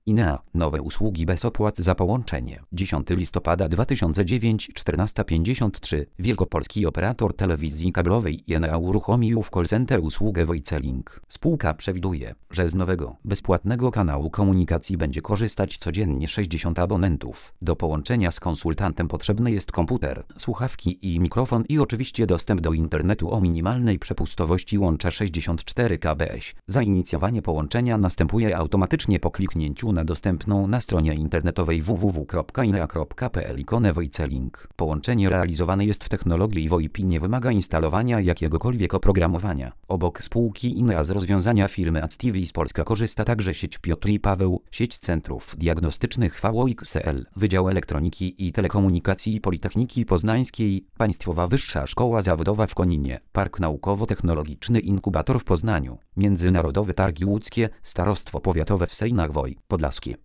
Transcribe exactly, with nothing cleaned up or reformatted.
Inea. Nowe usługi bez opłat za połączenie. dziesiątego listopada dwa tysiące dziewiątego, czternasta pięćdziesiąt trzy. Wielkopolski operator telewizji kablowej Inea uruchomił w call center usługę Voice Link. Spółka przewiduje, że z nowego, bezpłatnego kanału komunikacji będzie korzystać codziennie sześćdziesiąt abonentów. Do połączenia z konsultantem potrzebny jest komputer, słuchawki i mikrofon i oczywiście dostęp do internetu o minimalnej przepustowości łącza sześćdziesiąt cztery kilobitów. Zainicjowanie połączenia następuje automatycznie po kliknięciu na dostępną na stronie internetowej w w w kropka inea kropka p l ikonę Voice Link. Połączenie realizowane jest w technologii V O I P i nie wymaga instalowania jakiegokolwiek oprogramowania. Obok spółki Inea z rozwiązania firmy Activis Polska korzysta także sieć Piotr i Paweł, sieć centrów diagnostycznych V O X L, Wydział Elektroniki i Telekomunikacji Politechniki Poznańskiej, Państwowa Wyższa Szkoła Zawodowa w Koninie, Park Naukowo-Technologiczny Inkubator w Poznaniu, Międzynarodowe Targi Łódzkie, Starostwo Powiatowe w Sejnach Woj Podlaskie.